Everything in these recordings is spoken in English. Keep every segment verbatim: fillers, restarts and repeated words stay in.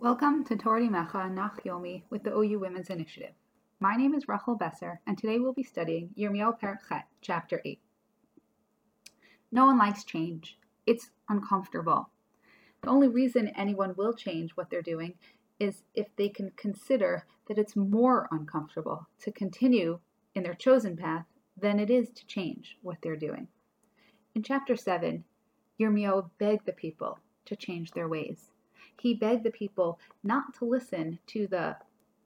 Welcome to Torah Mecha Nach Yomi with the O U Women's Initiative. My name is Rachel Besser, and today we'll be studying Yirmiyahu Perek Chet, Chapter eight. No one likes change. It's uncomfortable. The only reason anyone will change what they're doing is if they can consider that it's more uncomfortable to continue in their chosen path than it is to change what they're doing. In Chapter seven, Yirmiyahu begged the people to change their ways. He begged the people not to listen to the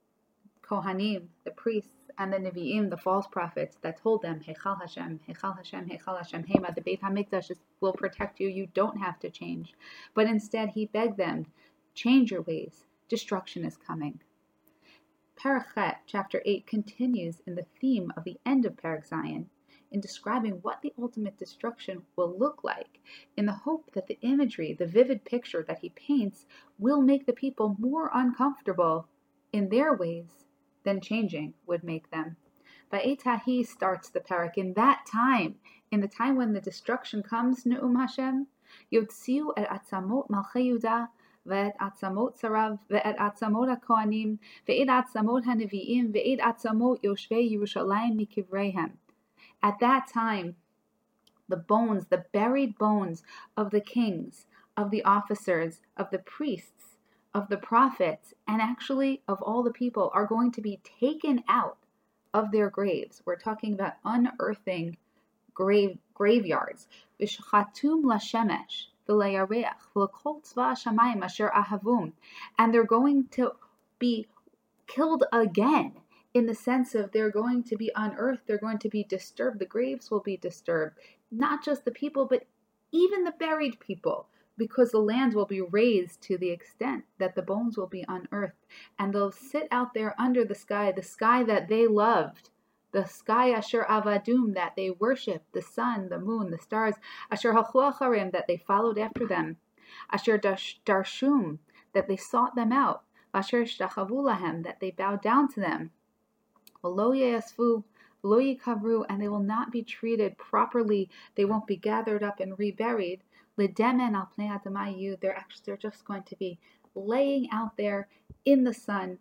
Kohanim, the priests, and the Nevi'im, the false prophets that told them, Heichal Hashem, Heichal Hashem, Heichal Hashem, Hema, the Beit HaMikdash will protect you, you don't have to change. But instead he begged them, change your ways, destruction is coming. Perek Chet, chapter eight, continues in the theme of the end of Perek Zayin, in describing what the ultimate destruction will look like, in the hope that the imagery, the vivid picture that he paints, will make the people more uncomfortable in their ways than changing would make them. Va'etahi starts the parak. In that time, in the time when the destruction comes, Ne'um Hashem, Yotziu et atzamot malchei Yehuda, ve'et atzamot sarav, ve'et atzamot hakohanim, ve'et atzamot hanevi'im, ve'et atzamot yoshvei Yerushalayim mikivreihem. At that time, the bones, the buried bones of the kings, of the officers, of the priests, of the prophets, and actually of all the people are going to be taken out of their graves. We're talking about unearthing grave graveyards. V'shchatum lashemesh v'leyareach v'lekol tzva hashamayim asher ahavum. And they're going to be killed again. In the sense of they're going to be unearthed, they're going to be disturbed, the graves will be disturbed. Not just the people, but even the buried people, because the land will be raised to the extent that the bones will be unearthed. And they'll sit out there under the sky, the sky that they loved, the sky Asher Avadum that they worshipped, the sun, the moon, the stars, Asher Halchu Acharim that they followed after them, Asher Darshum that they sought them out, Asher Shtachavu Lahem that they bowed down to them. V'lo yeyasvu, v'lo yikavru, and they will not be treated properly. They won't be gathered up and reburied. L'demen al pnei adamayu, they're actually they're just going to be laying out there in the sun,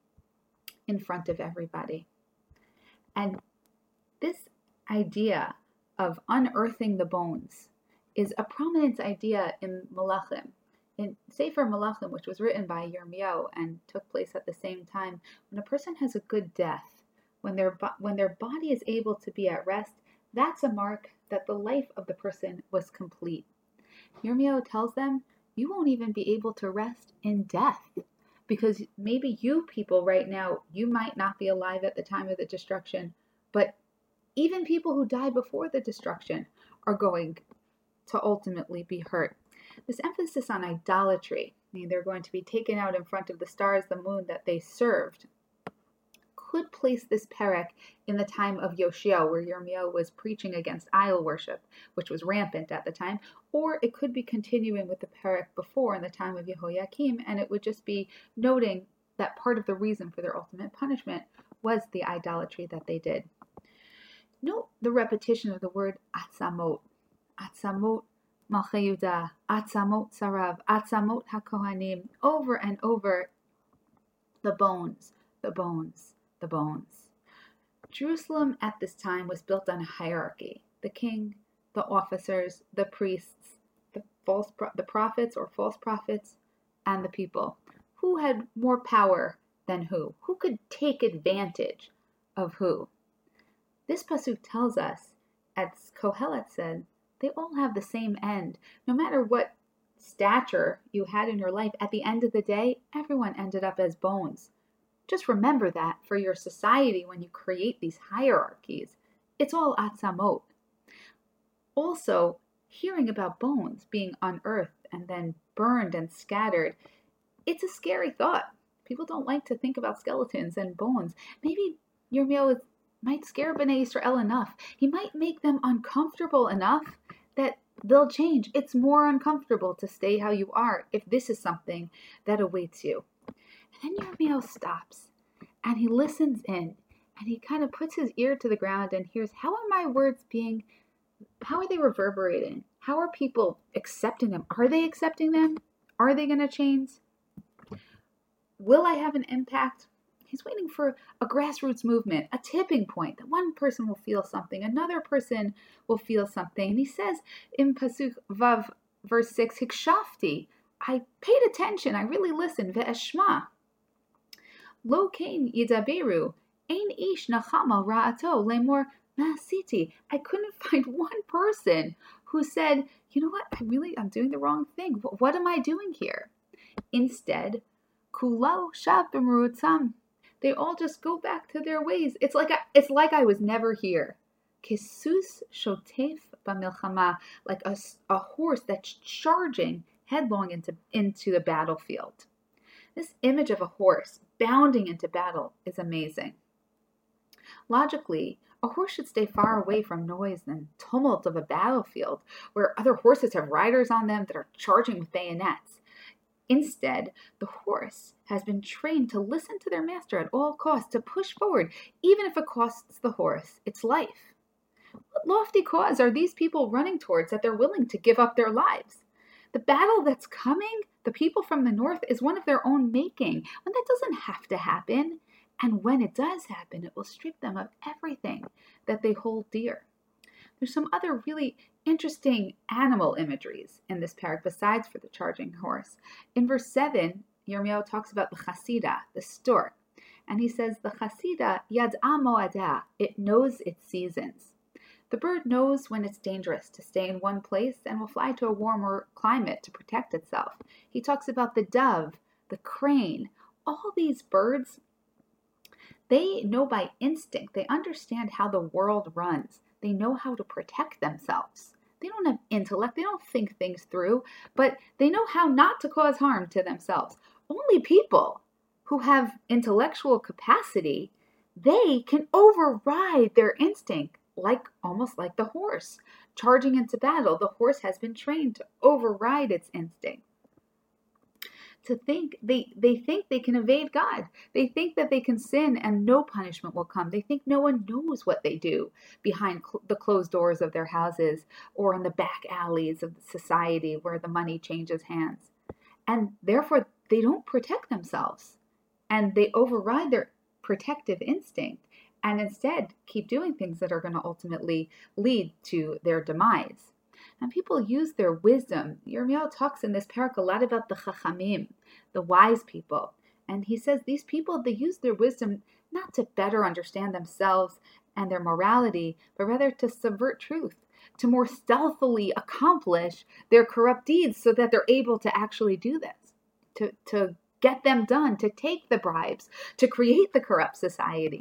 in front of everybody. And this idea of unearthing the bones is a prominent idea in Malachim. In Sefer Malachim, which was written by Yirmiyahu and took place at the same time, when a person has a good death, When their, when their body is able to be at rest, that's a mark that the life of the person was complete. Yirmiyahu tells them, you won't even be able to rest in death. Because maybe you people right now, you might not be alive at the time of the destruction, but even people who die before the destruction are going to ultimately be hurt. This emphasis on idolatry, I mean, they're going to be taken out in front of the stars, the moon that they served, could place this perek in the time of Yoshiyahu, where Yirmiyahu was preaching against idol worship, which was rampant at the time, or it could be continuing with the perek before in the time of Yehoiakim, and it would just be noting that part of the reason for their ultimate punishment was the idolatry that they did. Note the repetition of the word atzamot, atzamot malchei Yehuda, atzamot sarav, atzamot hakohanim, over and over. The bones, the bones. The bones. Jerusalem at this time was built on a hierarchy. The king, the officers, the priests, the false the prophets or false prophets, and the people. Who had more power than who? Who could take advantage of who? This pasuk tells us, as Kohelet said, they all have the same end. No matter what stature you had in your life, at the end of the day, everyone ended up as bones. Just remember that for your society when you create these hierarchies. It's all atzamot. Also, hearing about bones being unearthed and then burned and scattered, it's a scary thought. People don't like to think about skeletons and bones. Maybe Yirmiyahu might scare Bnei Israel enough. He might make them uncomfortable enough that they'll change. It's more uncomfortable to stay how you are if this is something that awaits you. And then Yirmiyahu stops and he listens in and he kind of puts his ear to the ground and hears, how are my words being, how are they reverberating? How are people accepting them? Are they accepting them? Are they going to change? Will I have an impact? He's waiting for a grassroots movement, a tipping point, that one person will feel something, another person will feel something. And he says in Pasuk Vav, verse six, Hikshafti, I paid attention, I really listened, ve'eshma. Lo kain yidaberu, ein ish nachama ra'ato lemor ma'asiti. I couldn't find one person who said, you know what, I really, I'm doing the wrong thing. What, what am I doing here? Instead, kulo shav b'merutzam. They all just go back to their ways. It's like I, it's like I was never here. Kesus shotef b'milchama, like a, a horse that's charging headlong into, into the battlefield. This image of a horse bounding into battle is amazing. Logically, a horse should stay far away from noise and tumult of a battlefield where other horses have riders on them that are charging with bayonets. Instead, the horse has been trained to listen to their master at all costs, to push forward, even if it costs the horse its life. What lofty cause are these people running towards that they're willing to give up their lives? The battle that's coming, the people from the north, is one of their own making, when that doesn't have to happen. And when it does happen, it will strip them of everything that they hold dear. There's some other really interesting animal imageries in this parak besides for the charging horse. In verse seven, Yirmiyahu talks about the chasida, the stork. And he says, the chasida yad'a mo'adah, it knows its seasons. The bird knows when it's dangerous to stay in one place and will fly to a warmer climate to protect itself. He talks about the dove, the crane. All these birds, they know by instinct. They understand how the world runs. They know how to protect themselves. They don't have intellect. They don't think things through, but they know how not to cause harm to themselves. Only people who have intellectual capacity, they can override their instinct, like almost like the horse. Charging into battle, the horse has been trained to override its instinct. To think, they, they think they can evade God. They think that they can sin and no punishment will come. They think no one knows what they do behind cl- the closed doors of their houses or in the back alleys of society where the money changes hands. And therefore, they don't protect themselves. And they override their protective instinct and instead keep doing things that are going to ultimately lead to their demise. And people use their wisdom. Yirmiyahu talks in this parak a lot about the chachamim, the wise people. And he says these people, they use their wisdom not to better understand themselves and their morality, but rather to subvert truth, to more stealthily accomplish their corrupt deeds so that they're able to actually do this, to, to get them done, to take the bribes, to create the corrupt society.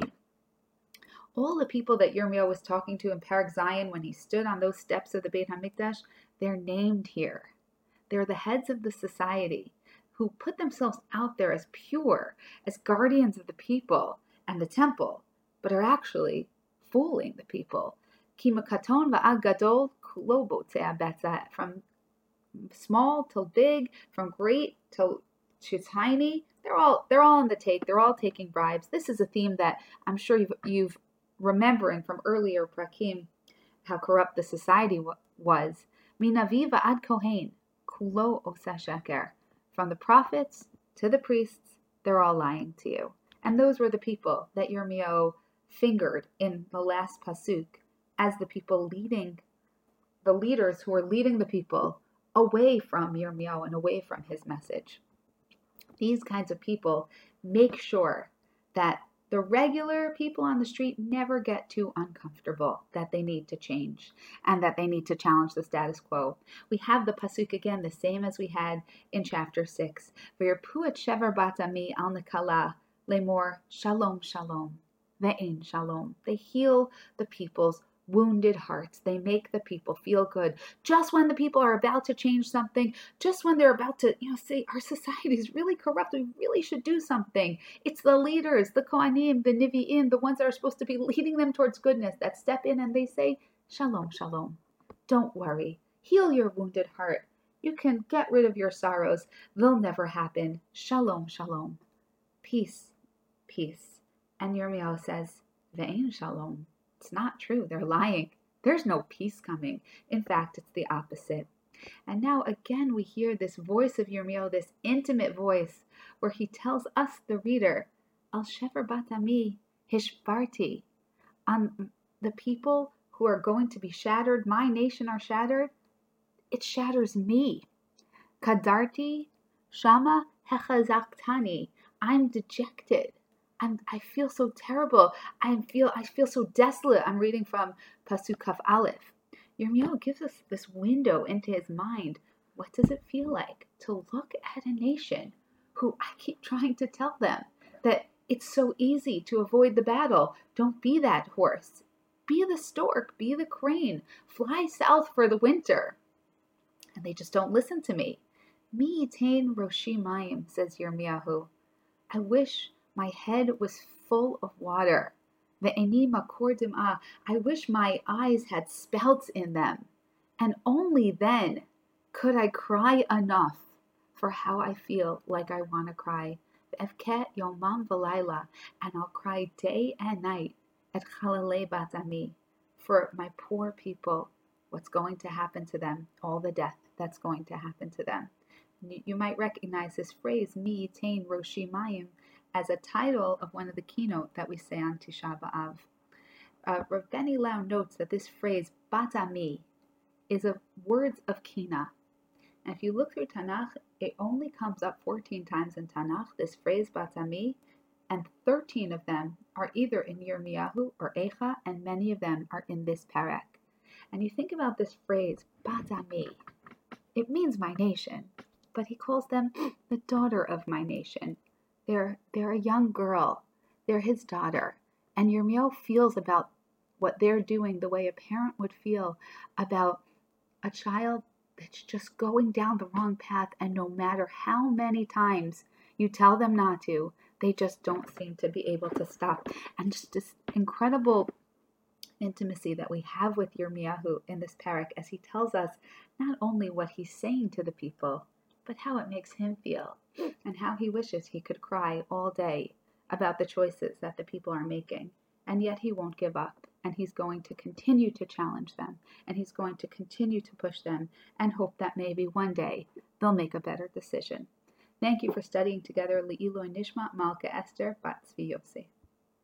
All the people that Yirmiyahu was talking to in Parak Zion when he stood on those steps of the Beit HaMikdash, they're named here. They're the heads of the society who put themselves out there as pure, as guardians of the people and the temple, but are actually fooling the people. Ki mekaton va'ad gadol kulo botzeh betzah. From small till big, from great till to tiny, they're all they're all on the take. They're all taking bribes. This is a theme that I'm sure you've you've remembering from earlier prakim, how corrupt the society w- was. Minavi va'ad kohen, kulo osa sheker. From the prophets to the priests, they're all lying to you. And those were the people that Yirmiyahu fingered in the last pasuk as the people leading, the leaders who were leading the people away from Yirmiyahu and away from his message. These kinds of people make sure that the regular people on the street never get too uncomfortable that they need to change and that they need to challenge the status quo. We have the pasuk again, the same as we had in chapter six. V'yirpu et shever bat ami al nekala lemor shalom shalom ve'ein shalom. They heal the people's wounded hearts. They make the people feel good. Just when the people are about to change something, just when they're about to, you know, say our society is really corrupt, we really should do something. It's the leaders, the Kohanim, the Nivi'im, the ones that are supposed to be leading them towards goodness, that step in and they say, Shalom, Shalom. Don't worry. Heal your wounded heart. You can get rid of your sorrows. They'll never happen. Shalom, Shalom. Peace, peace. And Yirmiyahu says, Ve'ein Shalom. It's not true. They're lying. There's no peace coming. In fact, it's the opposite. And now again we hear this voice of Yirmiyahu, this intimate voice, where he tells us, the reader, Al Shefer Bat Ami Hishbarti, on the people who are going to be shattered, my nation are shattered, it shatters me. Kadarti Shama Hechazaktani, I'm dejected. I'm, I feel so terrible. I feel I feel so desolate. I'm reading from Pasuk Kaf Aleph. Yirmiyahu gives us this window into his mind. What does it feel like to look at a nation who I keep trying to tell them that it's so easy to avoid the battle. Don't be that horse. Be the stork. Be the crane. Fly south for the winter. And they just don't listen to me. Mi yitain roshi mayim, says Yirmiyahu. I wish my head was full of water. Ve'eni makor dim'ah. I wish my eyes had spouts in them. And only then could I cry enough for how I feel like I want to cry. Ve'evket yomam v'layla. And I'll cry day and night at chalalei bat ami, for my poor people, what's going to happen to them, all the death that's going to happen to them. You might recognize this phrase, Mi yitain roshi mayim, as a title of one of the keynote that we say on Tisha B'Av. Uh, Rav Benny Lau notes that this phrase, Bat Ami, is a words of Kina. And if you look through Tanakh, it only comes up fourteen times in Tanakh, this phrase Bat Ami, and thirteen of them are either in Yirmiyahu or Eicha, and many of them are in this parak. And you think about this phrase, Bat Ami, it means my nation, but he calls them the daughter of my nation. They're, they're a young girl. They're his daughter. And Yirmiyahu feels about what they're doing the way a parent would feel about a child that's just going down the wrong path, and no matter how many times you tell them not to, they just don't seem to be able to stop. And just this incredible intimacy that we have with Yirmiyahu in this parak, as he tells us not only what he's saying to the people, but how it makes him feel, and how he wishes he could cry all day about the choices that the people are making. And yet he won't give up, and he's going to continue to challenge them, and he's going to continue to push them, and hope that maybe one day they'll make a better decision. Thank you for studying together Le'iloi Nishmat Malka Esther Bat Tzvi Yosef.